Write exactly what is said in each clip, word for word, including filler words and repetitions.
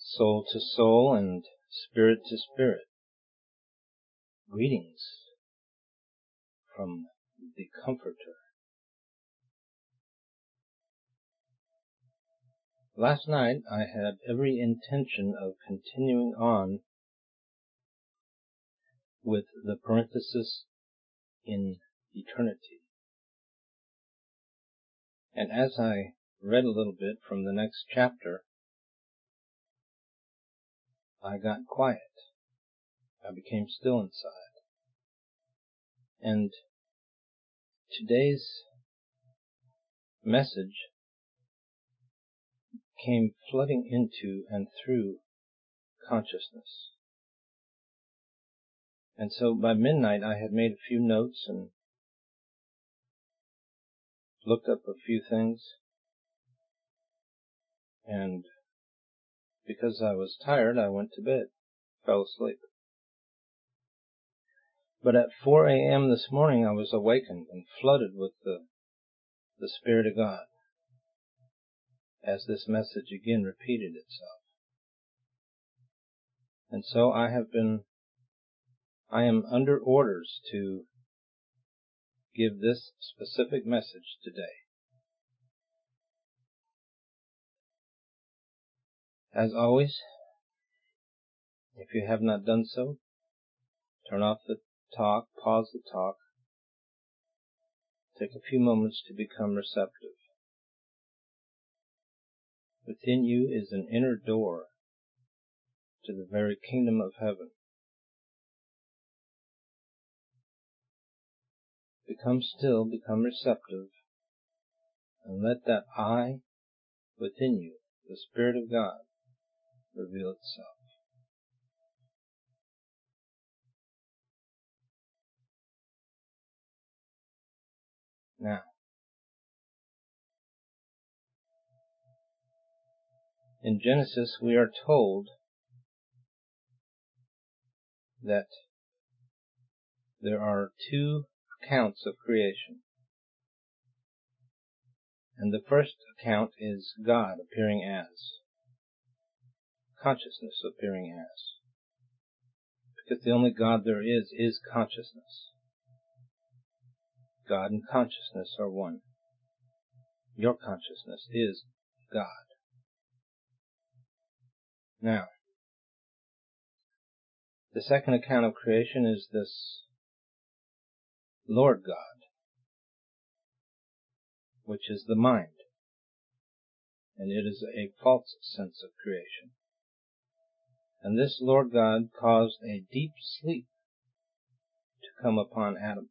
soul to soul and spirit to spirit. Greetings from the Comforter. Last night I had every intention of continuing on with the parenthesis in eternity. And as I read a little bit from the next chapter, I got quiet. I became still inside. And today's message came flooding into and through consciousness. And so by midnight I had made a few notes and looked up a few things. And because I was tired, I went to bed, fell asleep. But at four a.m. this morning I was awakened and flooded with the, the Spirit of God, as this message again repeated itself. And so I have been, I am under orders to give this specific message today. As always, if you have not done so, turn off the talk, pause the talk, take a few moments to become receptive. Within you is an inner door to the very kingdom of heaven. Become still, become receptive, and let that I within you, the Spirit of God, reveal itself. Now, in Genesis we are told that there are two accounts of creation. And the first account is God appearing as, consciousness appearing as. Because the only God there is, is consciousness. God and consciousness are one. Your consciousness is God. Now, the second account of creation is this Lord God, which is the mind. And it is a false sense of creation. And this Lord God caused a deep sleep to come upon Adam.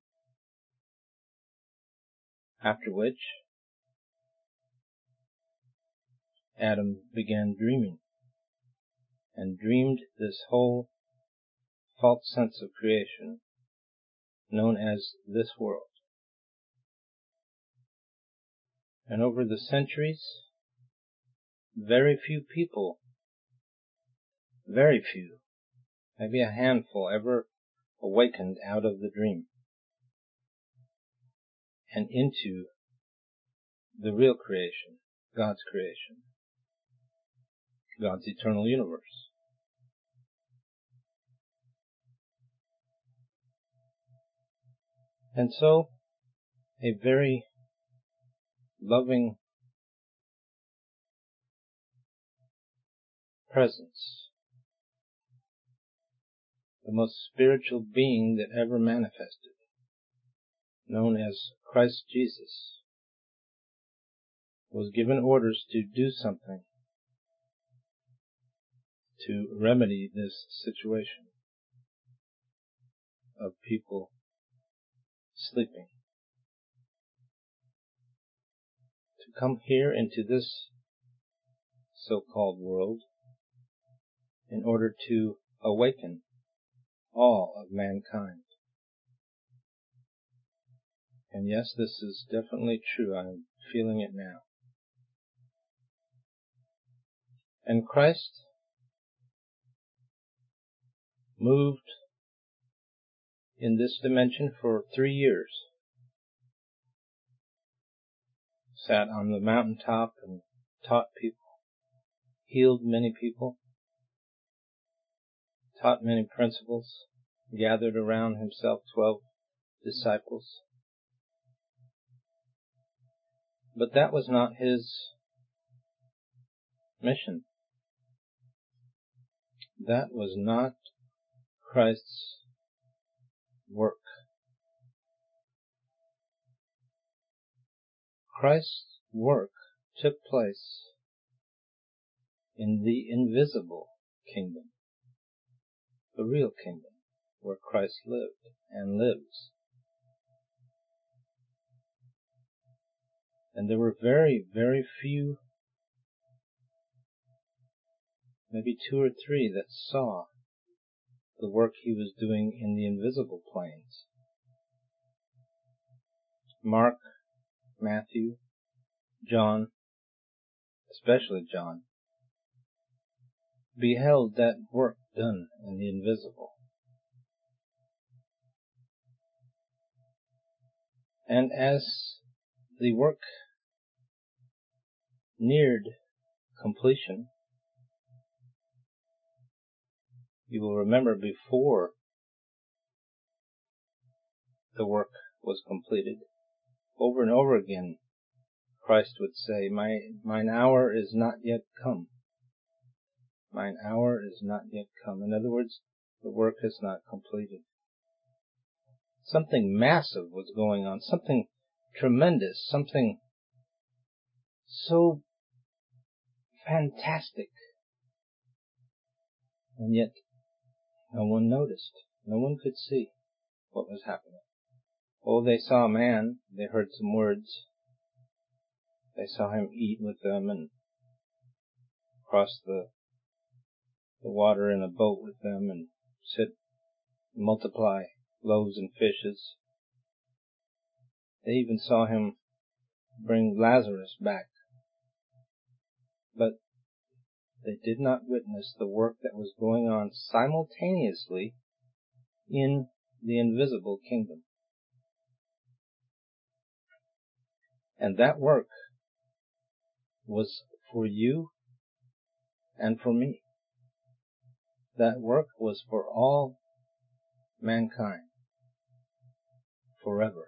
After which, Adam began dreaming, and dreamed this whole false sense of creation known as this world. And over the centuries, very few people, very few, maybe a handful, ever awakened out of the dream and into the real creation, God's creation, God's eternal universe. And so, a very loving presence, the most spiritual being that ever manifested, known as Christ Jesus, was given orders to do something to remedy this situation of people sleeping. To come here into this so-called world in order to awaken all of mankind. And yes, this is definitely true. I'm feeling it now. And Christ moved in this dimension for three years. Sat on the mountaintop and taught people, healed many people, taught many principles, gathered around himself twelve disciples. But that was not his mission. That was not Christ's work. Christ's work took place in the invisible kingdom, the real kingdom, where Christ lived and lives. And there were very, very few, maybe two or three, that saw the work he was doing in the invisible planes. Mark, Matthew, John, especially John, beheld that work done in the invisible. And as the work neared completion, you will remember before the work was completed, over and over again, Christ would say, My, mine hour is not yet come. Mine hour is not yet come. In other words, the work is not completed. Something massive was going on, something tremendous, something so fantastic. And yet, no one noticed. No one could see what was happening. Oh, they saw a man, they heard some words. They saw him eat with them and cross the, the water in a boat with them and sit, multiply loaves and fishes. They even saw him bring Lazarus back. But they did not witness the work that was going on simultaneously in the invisible kingdom. And that work was for you and for me. That work was for all mankind, forever.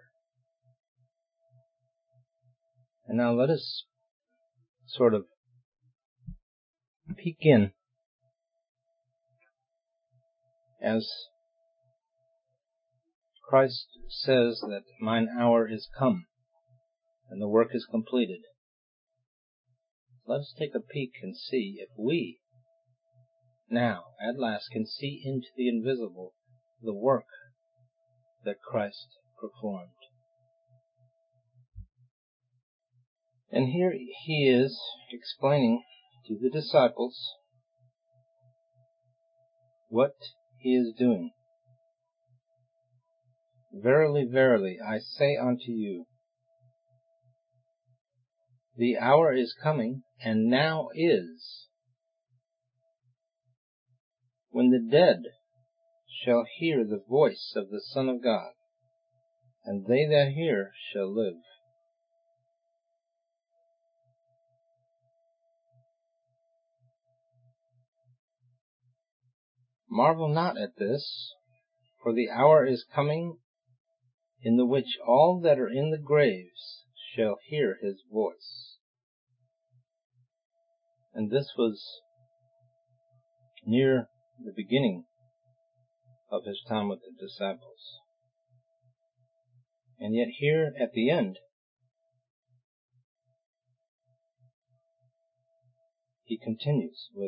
And now let us sort of peek in as Christ says that mine hour is come and the work is completed. Let us take a peek and see if we now, at last, can see into the invisible, the work that Christ performed. And here he is explaining to the disciples what he is doing. Verily, verily, I say unto you, the hour is coming, and now is, when the dead shall hear the voice of the Son of God, and they that hear shall live. Marvel not at this, for the hour is coming, in the which all that are in the graves shall hear his voice. And this was near the beginning of his time with the disciples. And yet here at the end, he continues with,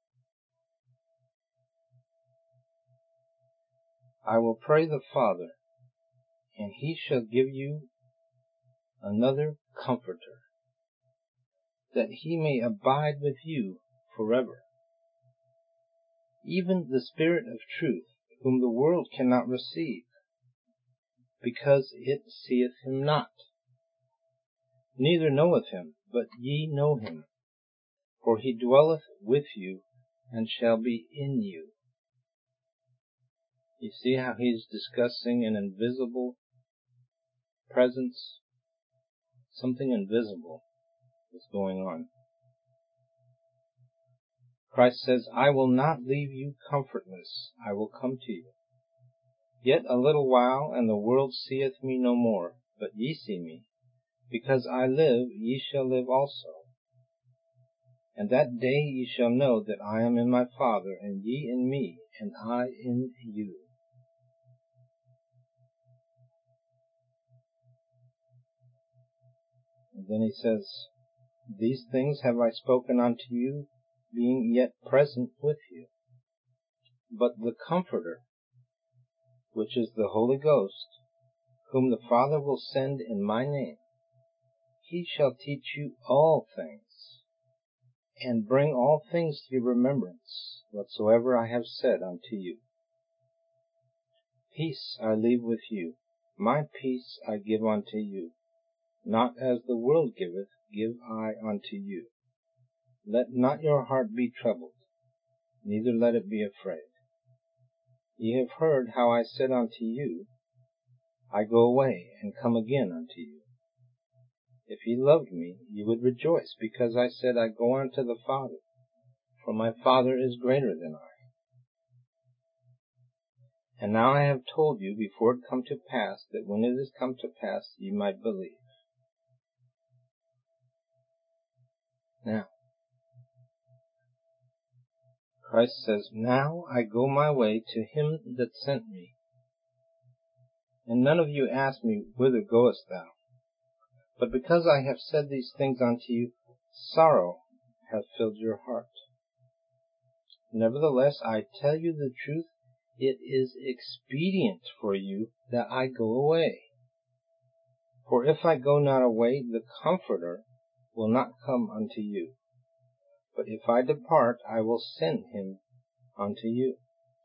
I will pray the Father, and he shall give you another Comforter, that he may abide with you forever, even the Spirit of truth, whom the world cannot receive, because it seeth him not, neither knoweth him, but ye know him, for he dwelleth with you, and shall be in you. You see how he's discussing an invisible presence? Something invisible is going on. Christ says, I will not leave you comfortless. I will come to you. Yet a little while, and the world seeth me no more. But ye see me. Because I live, ye shall live also. And that day ye shall know that I am in my Father, and ye in me, and I in you. And then he says, These things have I spoken unto you, being yet present with you. But the Comforter, which is the Holy Ghost, whom the Father will send in my name, he shall teach you all things, and bring all things to your remembrance, whatsoever I have said unto you. Peace I leave with you, my peace I give unto you. Not as the world giveth, give I unto you. Let not your heart be troubled, neither let it be afraid. Ye have heard how I said unto you, I go away, and come again unto you. If ye loved me, ye would rejoice, because I said, I go unto the Father, for my Father is greater than I. And now I have told you before it come to pass, that when it is come to pass, ye might believe. Now, Christ says, Now I go my way to him that sent me. And none of you ask me, Whither goest thou? But because I have said these things unto you, sorrow hath filled your heart. Nevertheless, I tell you the truth, it is expedient for you that I go away. For if I go not away, the Comforter will not come unto you. But if I depart, I will send him unto you.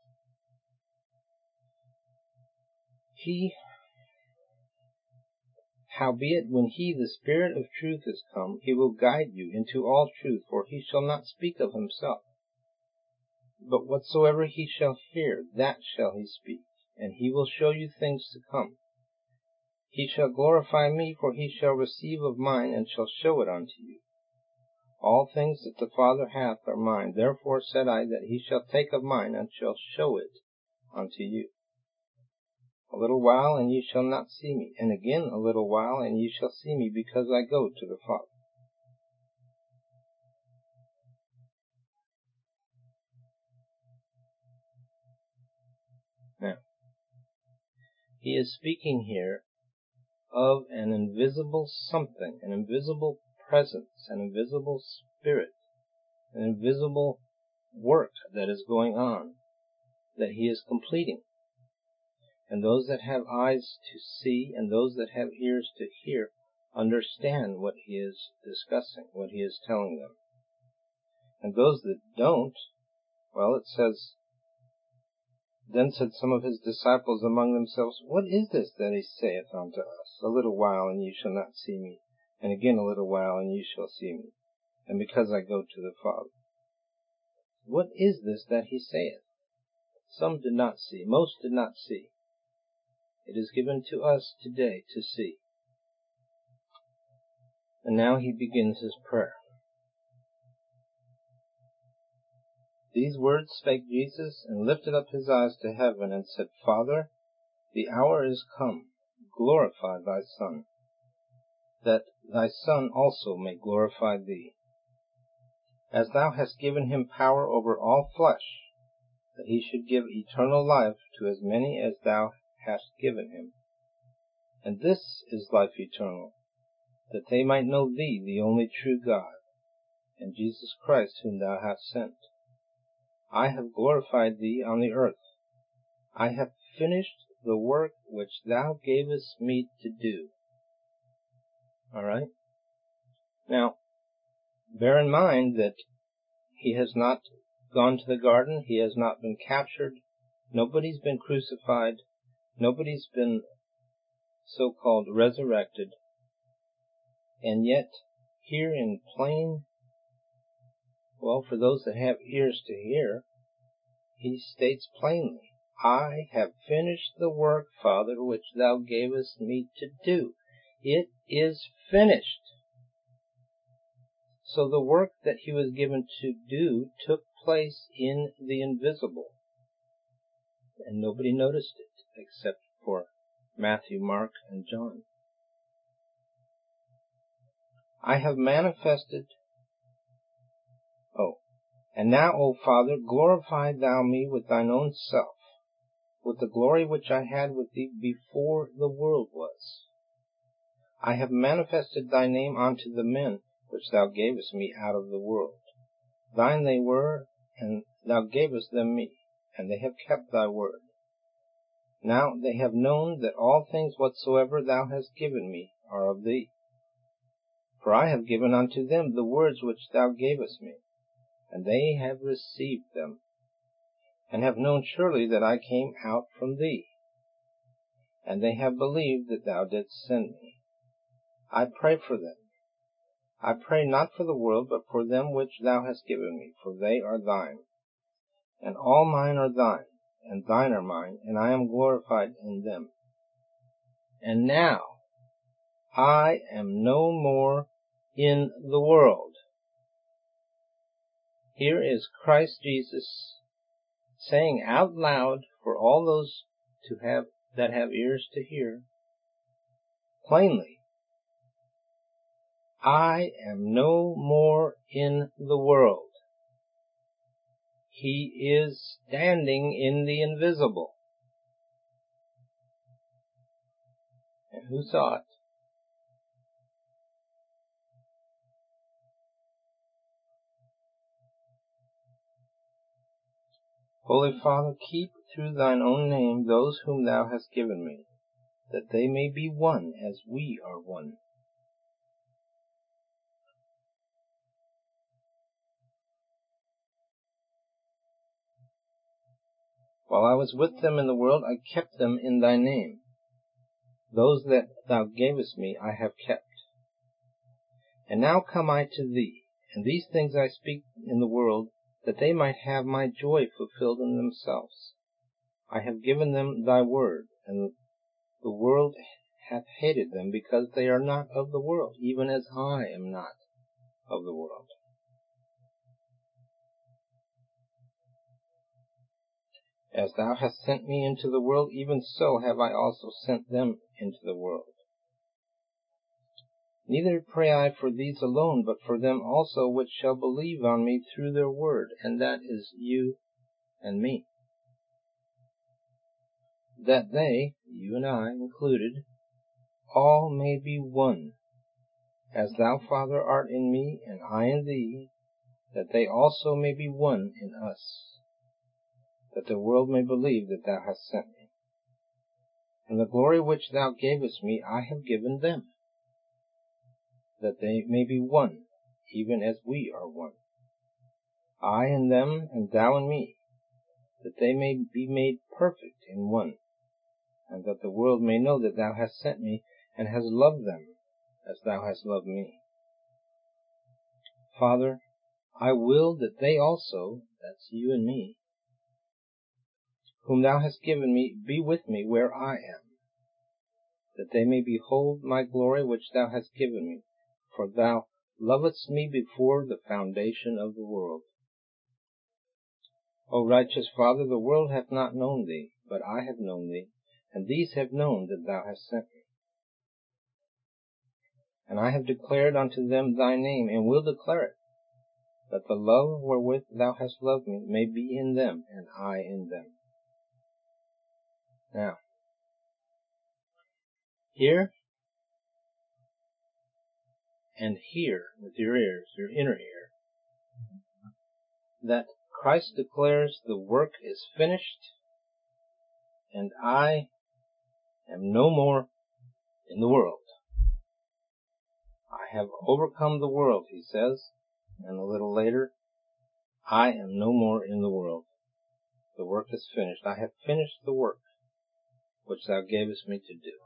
He, howbeit, when he, the Spirit of truth, is come, he will guide you into all truth, for he shall not speak of himself. But whatsoever he shall hear, that shall he speak, and he will show you things to come. He shall glorify me, for he shall receive of mine, and shall show it unto you. All things that the Father hath are mine. Therefore said I that he shall take of mine, and shall show it unto you. A little while, and ye shall not see me, and again a little while, and ye shall see me, because I go to the Father. Now, he is speaking here of an invisible something, an invisible presence, an invisible spirit, an invisible work that is going on, that he is completing. And those that have eyes to see and those that have ears to hear understand what he is discussing, what he is telling them. And those that don't, well, it says, Then said some of his disciples among themselves, What is this that he saith unto us? A little while, and ye shall not see me, and again a little while, and ye shall see me, and because I go to the Father. What is this that he saith? Some did not see, most did not see. It is given to us today to see. And now he begins his prayer. These words spake Jesus, and lifted up his eyes to heaven, and said, Father, the hour is come. Glorify thy Son, that thy Son also may glorify thee, as thou hast given him power over all flesh, that he should give eternal life to as many as thou hast given him. And this is life eternal, that they might know thee, the only true God, and Jesus Christ whom thou hast sent. I have glorified thee on the earth. I have finished the work which thou gavest me to do. All right? Now, bear in mind that he has not gone to the garden. He has not been captured. Nobody's been crucified. Nobody's been so-called resurrected. And yet, here in plain, well, for those that have ears to hear, he states plainly, I have finished the work, Father, which thou gavest me to do. It is finished. So the work that he was given to do took place in the invisible, and nobody noticed it except for Matthew, Mark, and John. I have manifested, oh, and now, O Father, glorify thou me with thine own self, with the glory which I had with thee before the world was. I have manifested thy name unto the men which thou gavest me out of the world. Thine they were, and thou gavest them me, and they have kept thy word. Now they have known that all things whatsoever thou hast given me are of thee. For I have given unto them the words which thou gavest me, and they have received them, and have known surely that I came out from thee, and they have believed that thou didst send me. I pray for them. I pray not for the world, but for them which thou hast given me, for they are thine. And all mine are thine, and thine are mine, and I am glorified in them. And now I am no more in the world. Here is Christ Jesus saying out loud for all those to have that have ears to hear, plainly, I am no more in the world. He is standing in the invisible. And who saw it? Holy Father, keep through thine own name those whom thou hast given me, that they may be one as we are one. While I was with them in the world, I kept them in thy name. Those that thou gavest me I have kept. And now come I to thee, and these things I speak in the world, that they might have my joy fulfilled in themselves. I have given them thy word, and the world hath hated them, because they are not of the world, even as I am not of the world. As thou hast sent me into the world, even so have I also sent them into the world. Neither pray I for these alone, but for them also which shall believe on me through their word, and that is you and me. That they, you and I included, all may be one, as thou, Father, art in me, and I in thee, that they also may be one in us, that the world may believe that thou hast sent me. And the glory which thou gavest me I have given them, that they may be one, even as we are one. I in them, and thou in me, that they may be made perfect in one, and that the world may know that thou hast sent me, and hast loved them as thou hast loved me. Father, I will that they also, that's you and me, whom thou hast given me, be with me where I am, that they may behold my glory which thou hast given me, for thou lovedst me before the foundation of the world. O righteous Father, the world hath not known thee, but I have known thee, and these have known that thou hast sent me. And I have declared unto them thy name, and will declare it, that the love wherewith thou hast loved me may be in them, and I in them. Now, hear and hear with your ears, your inner ear, that Christ declares the work is finished, and I am no more in the world. I have overcome the world, he says, and a little later, I am no more in the world. The work is finished. I have finished the work which thou gavest me to do.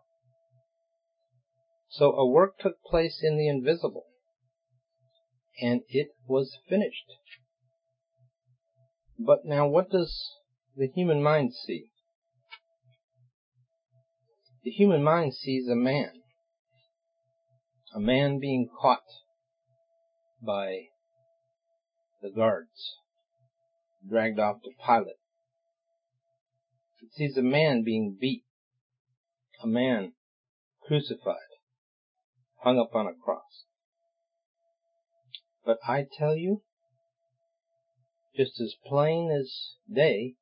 So a work took place in the invisible, and it was finished. But now what does the human mind see? The human mind sees a man, a man being caught by the guards, dragged off to Pilate. It sees a man being beat, a man crucified, hung up on a cross. But I tell you, just as plain as day,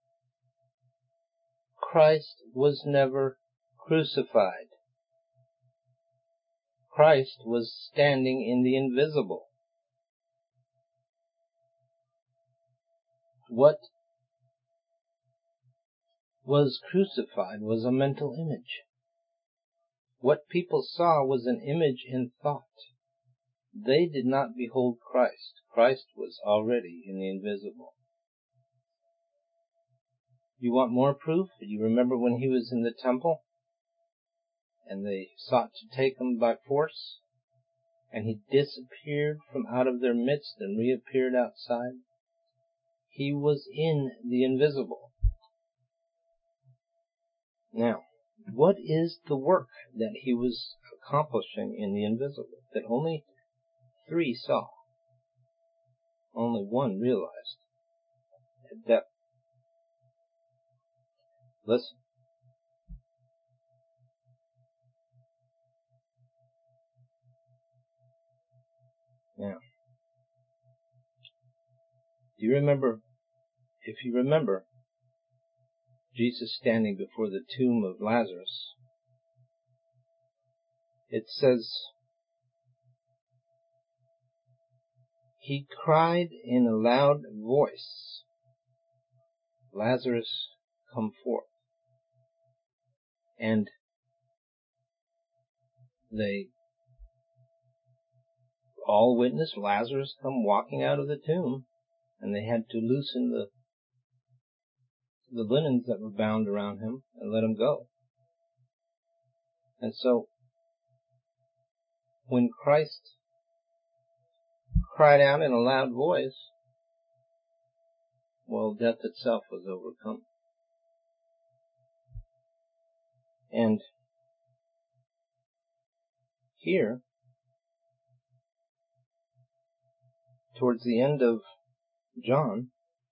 Christ was never crucified. Christ was standing in the invisible. What was crucified was a mental image. What people saw was an image in thought. They did not behold Christ. Christ was already in the invisible. You want more proof? Do you remember when he was in the temple and they sought to take him by force and he disappeared from out of their midst and reappeared outside? He was in the invisible. Now, what is the work that he was accomplishing in the invisible that only three saw? Only one realized at depth. Listen. Now, do you remember, if you remember, Jesus standing before the tomb of Lazarus, it says, he cried in a loud voice, Lazarus, come forth. And they all witnessed Lazarus come walking out of the tomb, and they had to loosen the the linens that were bound around him and let him go. And so, when Christ cried out in a loud voice, well, death itself was overcome. And here, towards the end of John,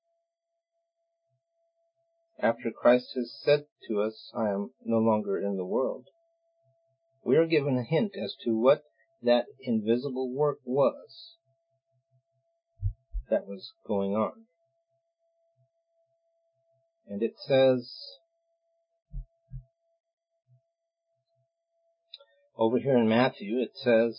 after Christ has said to us, I am no longer in the world, we are given a hint as to what that invisible work was that was going on. And it says, over here in Matthew, it says,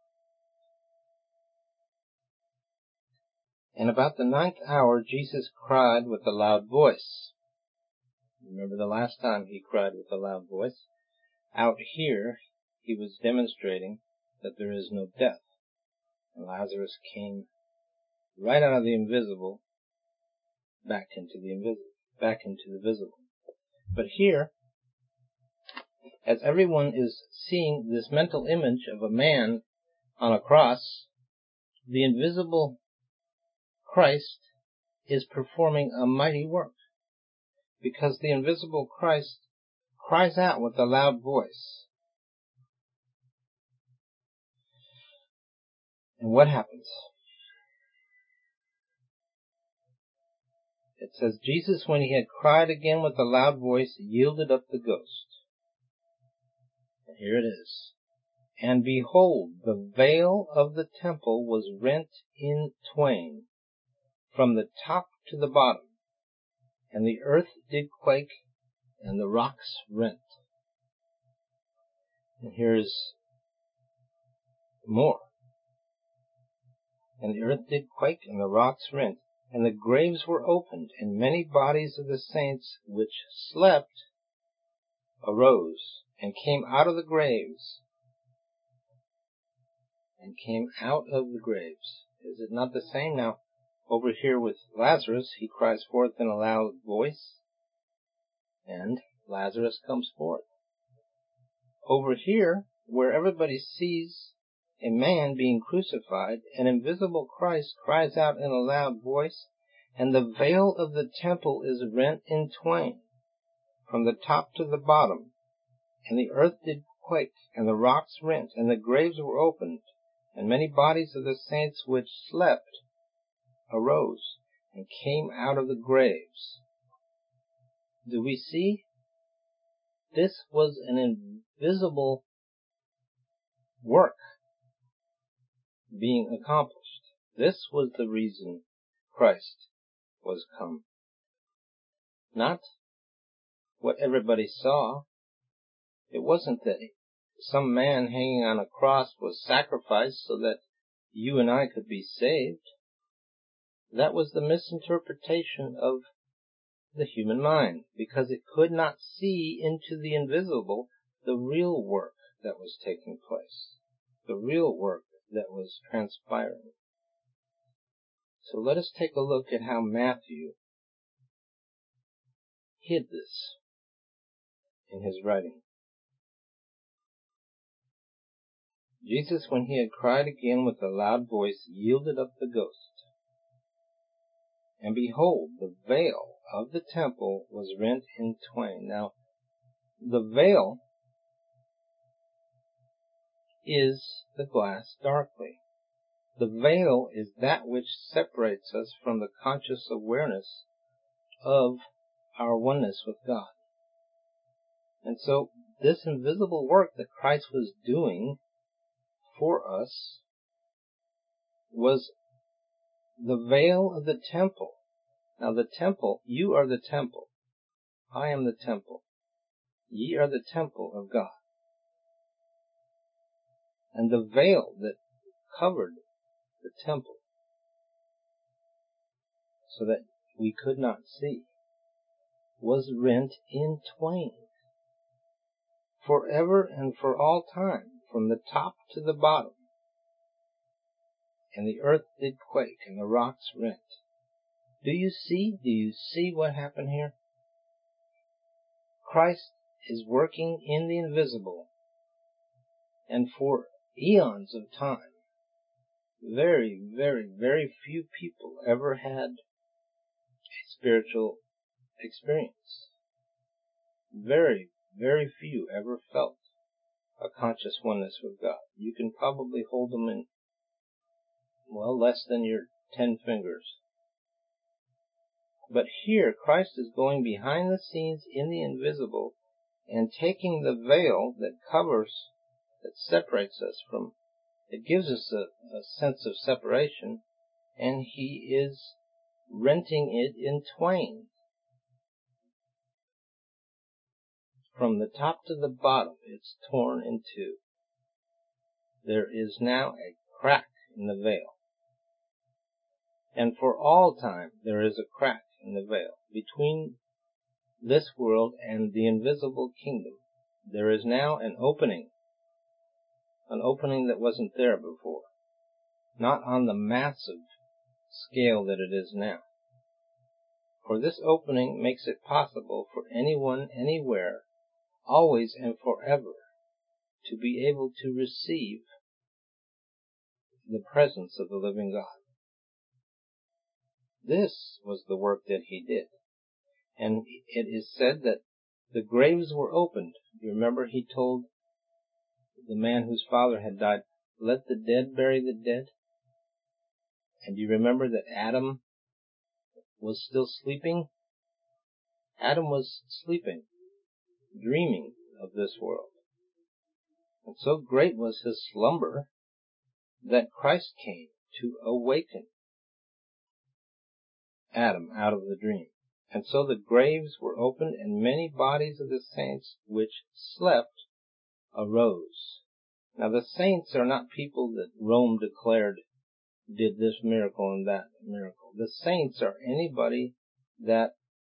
and about the ninth hour, Jesus cried with a loud voice. Remember the last time he cried with a loud voice? Out here, he was demonstrating that there is no death. And Lazarus came right out of the invisible back into the invisible, back into the visible. But here, as everyone is seeing this mental image of a man on a cross, the invisible Christ is performing a mighty work, because the invisible Christ cries out with a loud voice. And what happens? It says, Jesus, when he had cried again with a loud voice, yielded up the ghost. And here it is. And behold, the veil of the temple was rent in twain, from the top to the bottom, and the earth did quake, and the rocks rent. And here's more. And the earth did quake, and the rocks rent, and the graves were opened, and many bodies of the saints which slept arose, and came out of the graves, and came out of the graves. Is it not the same? Now, over here with Lazarus, he cries forth in a loud voice, and Lazarus comes forth. Over here, where everybody sees a man being crucified, an invisible Christ cries out in a loud voice, and the veil of the temple is rent in twain, from the top to the bottom, and the earth did quake, and the rocks rent, and the graves were opened, and many bodies of the saints which slept arose, and came out of the graves. Do we see? This was an invisible work being accomplished. This was the reason Christ was come. Not what everybody saw. It wasn't that some man hanging on a cross was sacrificed so that you and I could be saved. That was the misinterpretation of the human mind, because it could not see into the invisible the real work that was taking place, the real work that was transpiring. So let us take a look at how Matthew hid this in his writing. Jesus, when he had cried again with a loud voice, yielded up the ghost. And behold, the veil of the temple was rent in twain. Now, the veil is the glass darkly. The veil is that which separates us from the conscious awareness of our oneness with God. And so, this invisible work that Christ was doing for us was the veil of the temple. Now the temple, you are the temple. I am the temple. Ye are the temple of God. And the veil that covered the temple so that we could not see was rent in twain. Forever and for all time, from the top to the bottom. And the earth did quake, and the rocks rent. Do you see? Do you see what happened here? Christ is working in the invisible. And for eons of time, very, very, very few people ever had a spiritual experience. Very, very few ever felt a conscious oneness with God. You can probably hold them in, well, less than your ten fingers. But here, Christ is going behind the scenes in the invisible and taking the veil that covers, that separates us from, it gives us a, a sense of separation, and he is renting it in twain. From the top to the bottom, it's torn in two. There is now a crack in the veil. And for all time, there is a crack in the veil. Between this world and the invisible kingdom, there is now an opening. An opening that wasn't there before. Not on the massive scale that it is now. For this opening makes it possible for anyone, anywhere, always and forever, to be able to receive the presence of the living God. This was the work that he did. And it is said that the graves were opened. You remember he told the man whose father had died, let the dead bury the dead? And you remember that Adam was still sleeping? Adam was sleeping, dreaming of this world. And so great was his slumber that Christ came to awaken Adam out of the dream. And so the graves were opened, and many bodies of the saints which slept arose. Now the saints are not people that Rome declared did this miracle and that miracle. The saints are anybody that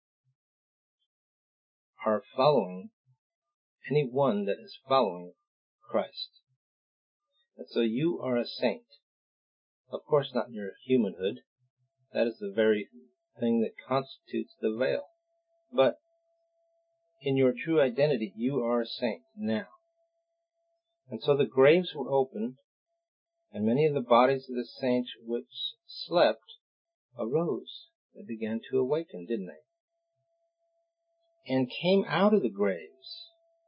are following, anyone that is following Christ. And so you are a saint. Of course not in your humanhood. That is the very thing that constitutes the veil. But in your true identity, you are a saint now. And so the graves were opened, and many of the bodies of the saints which slept arose. They began to awaken, didn't they? And came out of the graves.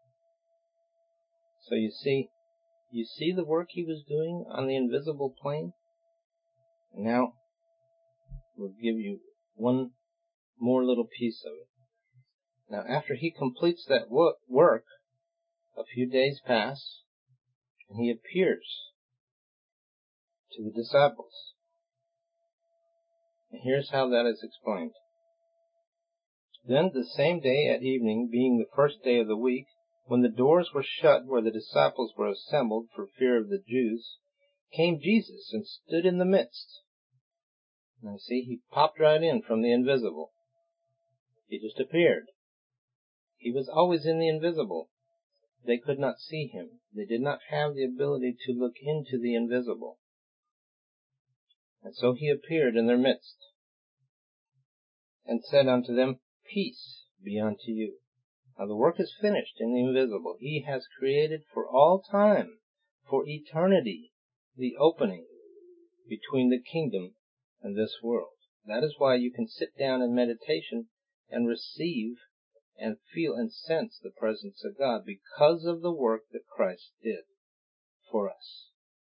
So you see, you see the work he was doing on the invisible plane? And now, we'll give you one more little piece of it. Now, after he completes that wo- work, a few days pass, and he appears to the disciples. And here's how that is explained. Then the same day at evening, being the first day of the week, when the doors were shut where the disciples were assembled for fear of the Jews, came Jesus and stood in the midst. Now see, he popped right in from the invisible. He just appeared. He was always in the invisible. They could not see him. They did not have the ability to look into the invisible. And so he appeared in their midst, and said unto them, Peace be unto you. Now the work is finished in the invisible. He has created for all time, for eternity, the opening between the kingdom and this world. That is why you can sit down in meditation and receive and feel and sense the presence of God, because of the work that Christ did for us.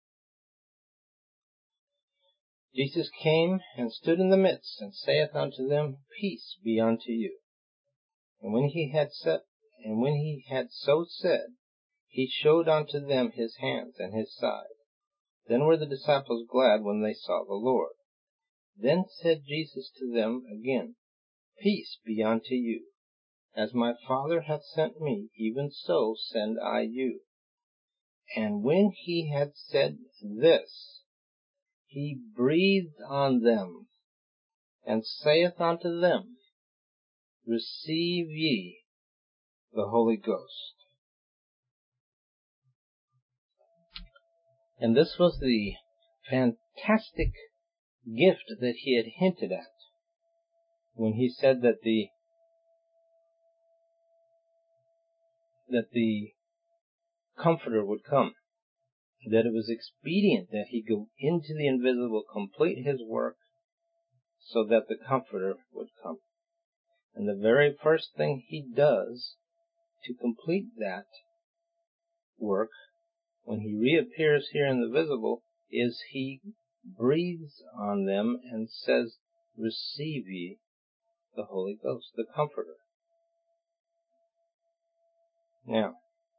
Jesus came and stood in the midst, and saith unto them, Peace be unto you. And when he had said, and when he had so said, he showed unto them his hands and his side. Then were the disciples glad when they saw the Lord. Then said Jesus to them again, Peace be unto you. As my Father hath sent me, even so send I you. And when he had said this, he breathed on them, and saith unto them, Receive ye the Holy Ghost. And this was the fantastic gift that he had hinted at when he said that the that the Comforter would come, that it was expedient that he go into the invisible, complete his work, so that the Comforter would come. And the very first thing he does to complete that work, when he reappears here in the visible, is he breathes on them and says, Receive ye the Holy Ghost, the Comforter. Now,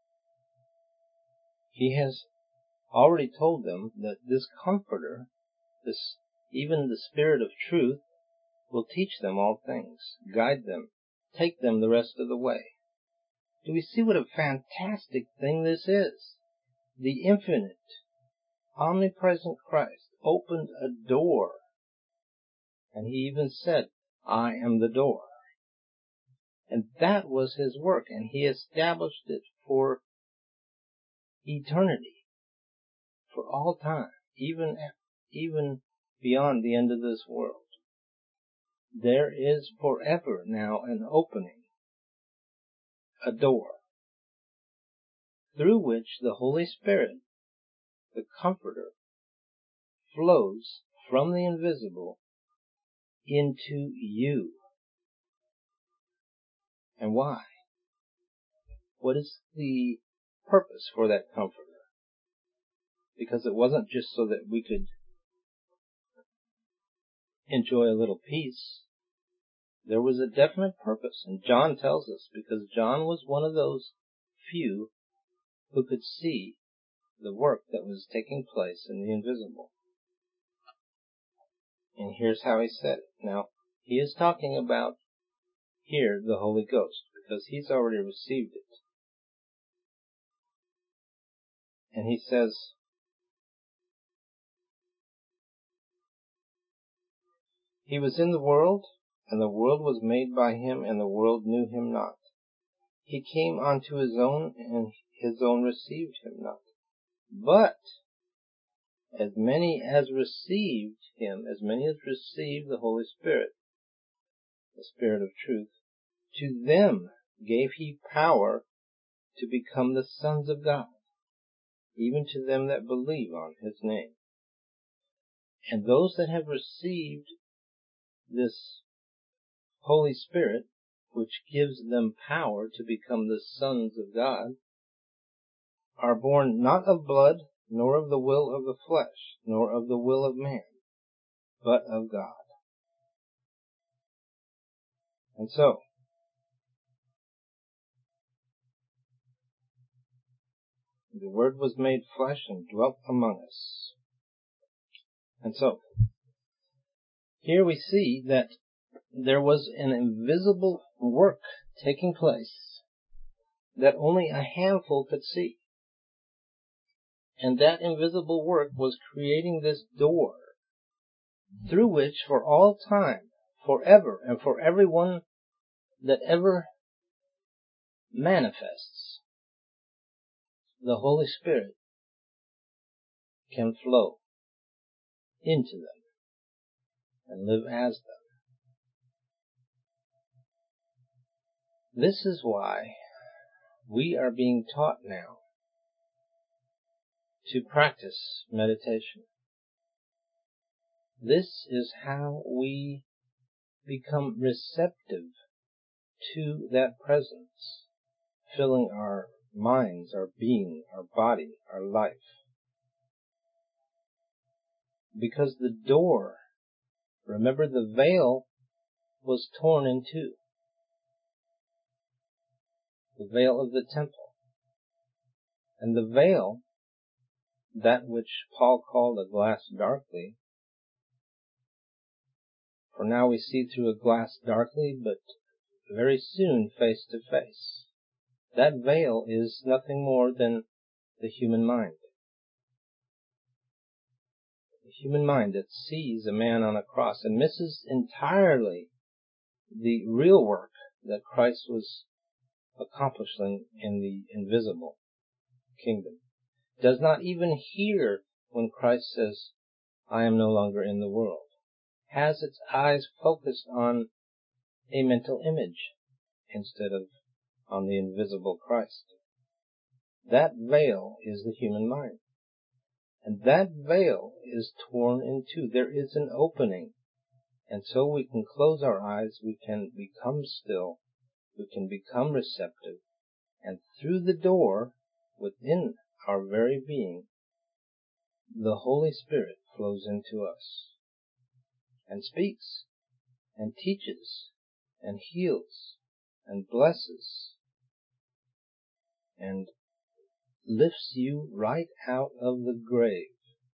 he has already told them that this Comforter, this even the Spirit of truth, will teach them all things, guide them, take them the rest of the way. Do we see what a fantastic thing this is? The infinite, omnipresent Christ opened a door, and he even said, I am the door. And that was his work, and he established it for eternity, for all time, even, even beyond the end of this world. There is forever now an opening, a door, through which the Holy Spirit, the Comforter, flows from the invisible into you. And why? What is the purpose for that Comforter? Because it wasn't just so that we could enjoy a little peace. There was a definite purpose, and John tells us, because John was one of those few who could see the work that was taking place in the invisible. And here's how he said it. Now, he is talking about here the Holy Ghost, because he's already received it. And he says, He was in the world, and the world was made by him, and the world knew him not. He came unto his own, and his own received him not. But as many as received him, as many as received the Holy Spirit, the Spirit of truth, to them gave he power to become the sons of God, even to them that believe on his name. And those that have received this Holy Spirit, which gives them power to become the sons of God, are born not of blood, nor of the will of the flesh, nor of the will of man, but of God. And so, the Word was made flesh and dwelt among us. And so, here we see that there was an invisible work taking place that only a handful could see. And that invisible work was creating this door through which for all time, forever, and for everyone that ever manifests, the Holy Spirit can flow into them and live as them. This is why we are being taught now to practice meditation. This is how we become receptive to that presence, filling our minds, our being, our body, our life. Because the door, remember, the veil was torn in two. The veil of the temple. And the veil, that which Paul called a glass darkly, for now we see through a glass darkly, but very soon face to face. That veil is nothing more than the human mind. The human mind that sees a man on a cross and misses entirely the real work that Christ was accomplishing in the invisible kingdom. Does not even hear when Christ says, I am no longer in the world. Has its eyes focused on a mental image instead of on the invisible Christ. That veil is the human mind. And that veil is torn in two. There is an opening. And so we can close our eyes, we can become still, we can become receptive, and through the door, within our very being, the Holy Spirit flows into us and speaks and teaches and heals and blesses and lifts you right out of the grave.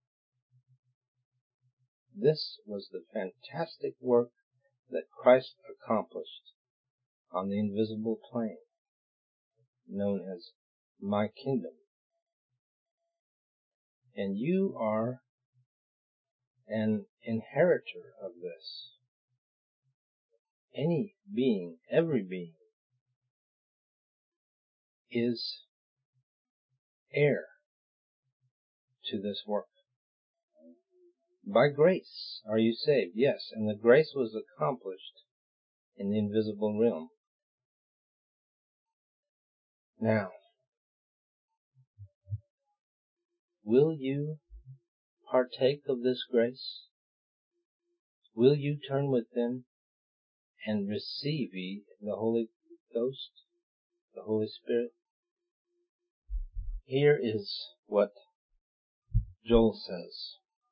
This was the fantastic work that Christ accomplished on the invisible plane, known as my kingdom. And you are an inheritor of this. Any being, every being, is heir to this work. By grace are you saved, yes, and the grace was accomplished in the invisible realm. Now, will you partake of this grace? Will you turn within and receive ye the Holy Ghost, the Holy Spirit? Here is what Joel says.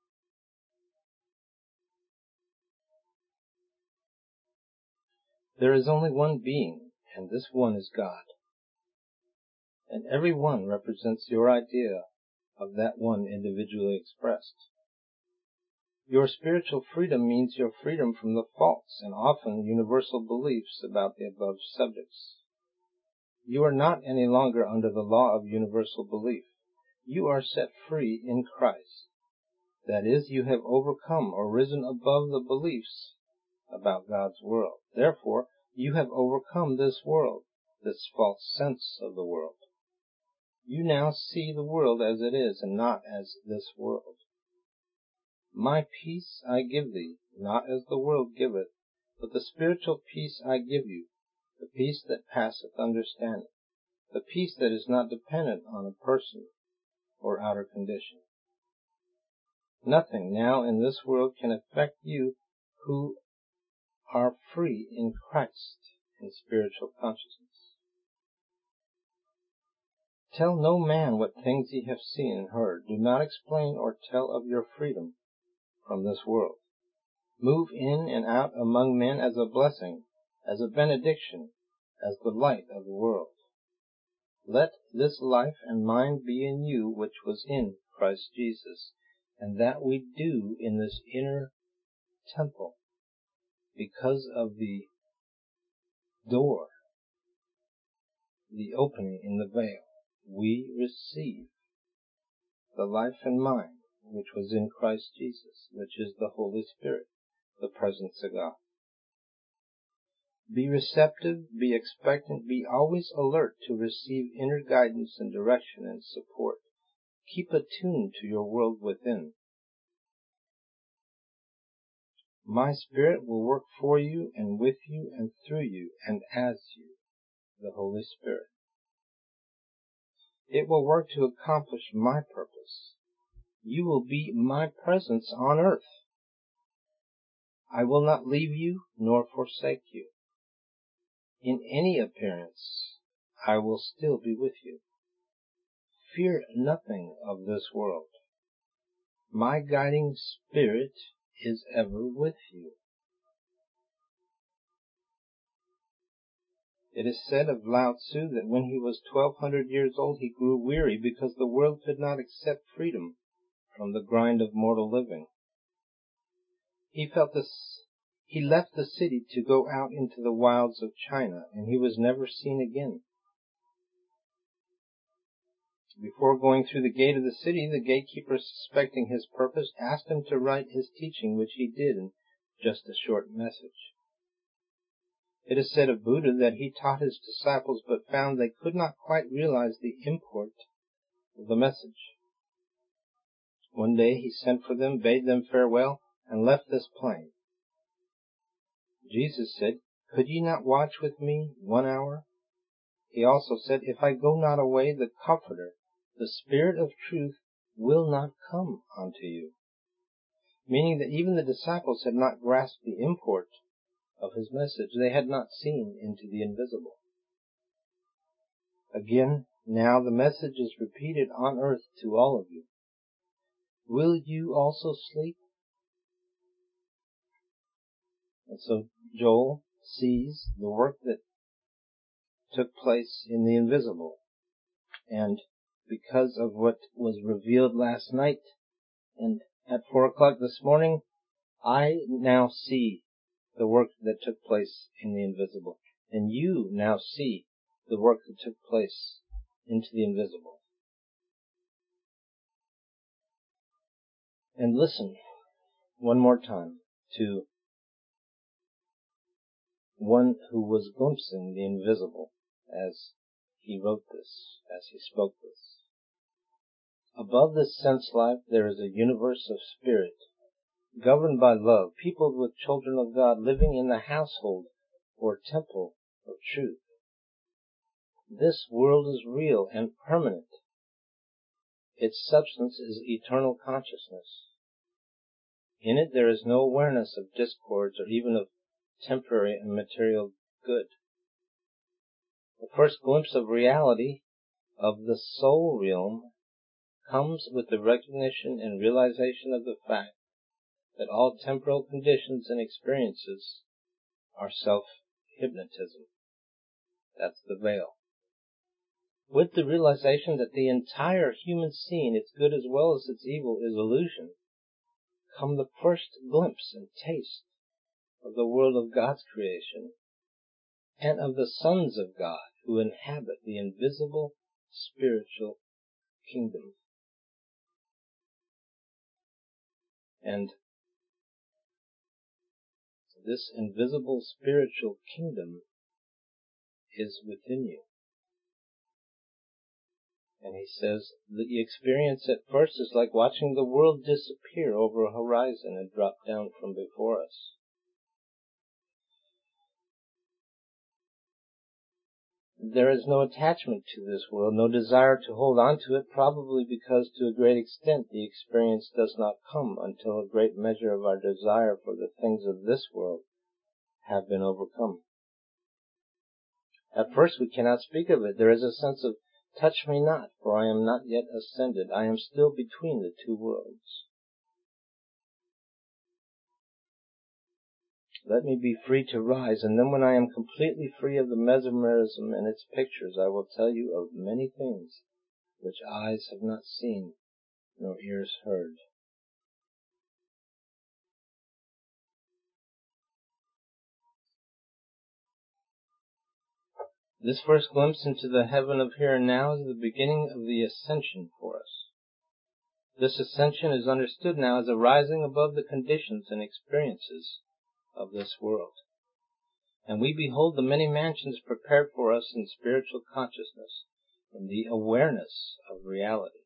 There is only one being, and this one is God. And every one represents your idea of that one individually expressed. Your spiritual freedom means your freedom from the false and often universal beliefs about the above subjects. You are not any longer under the law of universal belief. You are set free in Christ. That is, you have overcome or risen above the beliefs about God's world. Therefore, you have overcome this world, this false sense of the world. You now see the world as it is and not as this world. My peace I give thee, not as the world giveth, but the spiritual peace I give you, the peace that passeth understanding, the peace that is not dependent on a person or outer condition. Nothing now in this world can affect you who are free in Christ in spiritual consciousness. Tell no man what things ye have seen and heard. Do not explain or tell of your freedom from this world. Move in and out among men as a blessing, as a benediction, as the light of the world. Let this life and mind be in you which was in Christ Jesus, and that we do in this inner temple, because of the door, the opening in the veil, we receive the life and mind which was in Christ Jesus, which is the Holy Spirit, the presence of God. Be receptive, be expectant, be always alert to receive inner guidance and direction and support. Keep attuned to your world within. My Spirit will work for you and with you and through you and as you, the Holy Spirit. It will work to accomplish my purpose. You will be my presence on earth. I will not leave you nor forsake you. In any appearance, I will still be with you. Fear nothing of this world. My guiding Spirit is ever with you. It is said of Lao Tzu that when he was twelve hundred years old, he grew weary because the world could not accept freedom from the grind of mortal living. He felt this. He left the city to go out into the wilds of China, and he was never seen again. Before going through the gate of the city, the gatekeeper, suspecting his purpose, asked him to write his teaching, which he did in just a short message. It is said of Buddha that he taught his disciples, but found they could not quite realize the import of the message. One day he sent for them, bade them farewell, and left this plain. Jesus said, "Could ye not watch with me one hour?" He also said, "If I go not away, the Comforter, the Spirit of truth, will not come unto you." Meaning that even the disciples had not grasped the import of his message. They had not seen into the invisible. Again, now the message is repeated on earth to all of you. Will you also sleep? And so Joel sees the work that took place in the invisible. And because of what was revealed last night and at four o'clock this morning, I now see the work that took place in the invisible. And you now see the work that took place into the invisible. And listen one more time to one who was glimpsing the invisible as he wrote this, as he spoke this. Above this sense life there is a universe of spirit, governed by love, peopled with children of God, living in the household or temple of truth. This world is real and permanent. Its substance is eternal consciousness. In it there is no awareness of discords or even of temporary and material good. The first glimpse of reality of the soul realm comes with the recognition and realization of the fact that all temporal conditions and experiences are self-hypnotism. That's the veil. With the realization that the entire human scene, its good as well as its evil, is illusion, come the first glimpse and taste of the world of God's creation and of the sons of God who inhabit the invisible spiritual kingdom. And this invisible spiritual kingdom is within you. And he says the experience at first is like watching the world disappear over a horizon and drop down from before us. There is no attachment to this world, no desire to hold on to it, probably because to a great extent the experience does not come until a great measure of our desire for the things of this world have been overcome. At first we cannot speak of it. There is a sense of, touch me not, for I am not yet ascended. I am still between the two worlds. Let me be free to rise, and then when I am completely free of the mesmerism and its pictures, I will tell you of many things which eyes have not seen, nor ears heard. This first glimpse into the heaven of here and now is the beginning of the ascension for us. This ascension is understood now as a rising above the conditions and experiences of this world. And we behold the many mansions prepared for us in spiritual consciousness, in the awareness of reality.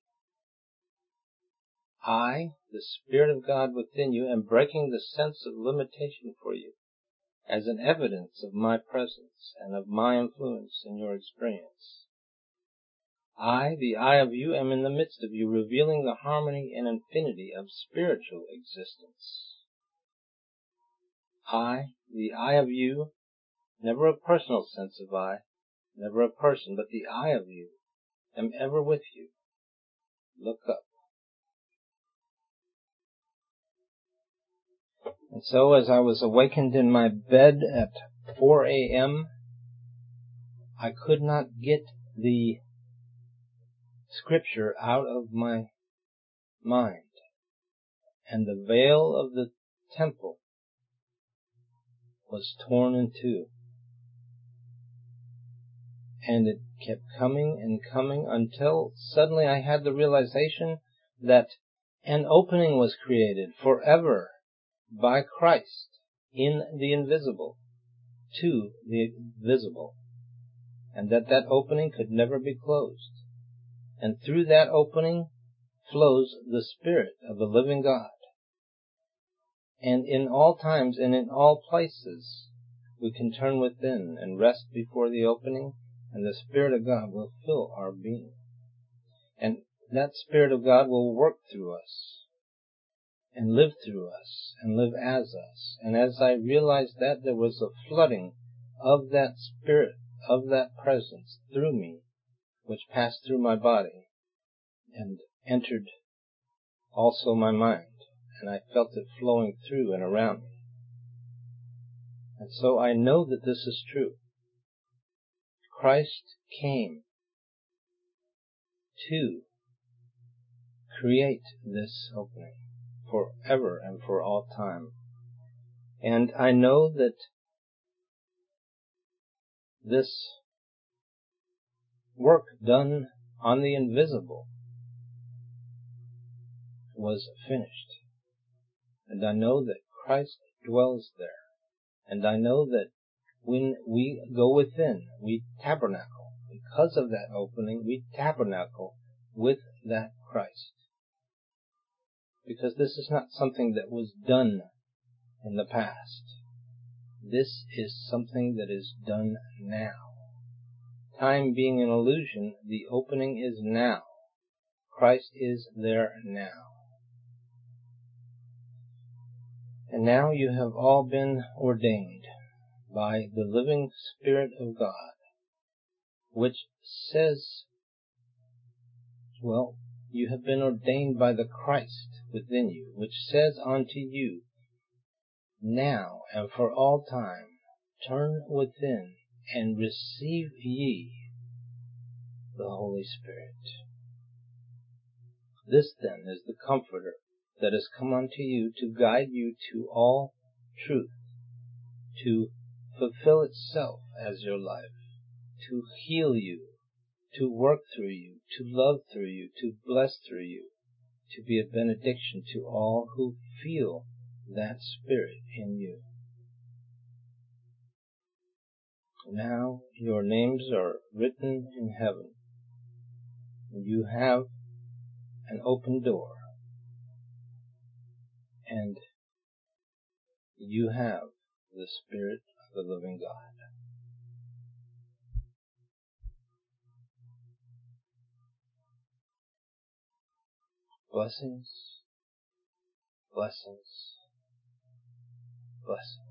I, the Spirit of God within you, am breaking the sense of limitation for you, as an evidence of my presence and of my influence in your experience. I, the I of you, am in the midst of you, revealing the harmony and infinity of spiritual existence. I, the I of you, never a personal sense of I, never a person, but the I of you, am ever with you. Look up. And so as I was awakened in my bed at four a.m., I could not get the scripture out of my mind, and the veil of the temple was torn in two. And it kept coming and coming until suddenly I had the realization that an opening was created forever by Christ in the invisible to the visible, and that that opening could never be closed. And through that opening flows the Spirit of the living God. And in all times and in all places, we can turn within and rest before the opening, and the Spirit of God will fill our being. And that Spirit of God will work through us, and live through us, and live as us. And as I realized that, there was a flooding of that Spirit, of that presence through me, which passed through my body, and entered also my mind. And I felt it flowing through and around me. And so I know that this is true. Christ came to create this opening forever and for all time. And I know that this work done on the invisible was finished. And I know that Christ dwells there. And I know that when we go within, we tabernacle. Because of that opening, we tabernacle with that Christ. Because this is not something that was done in the past. This is something that is done now. Time being an illusion, the opening is now. Christ is there now. And now you have all been ordained by the living Spirit of God, which says, well, you have been ordained by the Christ within you, which says unto you, now and for all time, turn within and receive ye the Holy Spirit. This then is the Comforter that has come unto you to guide you to all truth, to fulfill itself as your life, to heal you, to work through you, to love through you, to bless through you, to be a benediction to all who feel that Spirit in you. Now your names are written in heaven. You have an open door, and you have the Spirit of the living God. Blessings, blessings, blessings.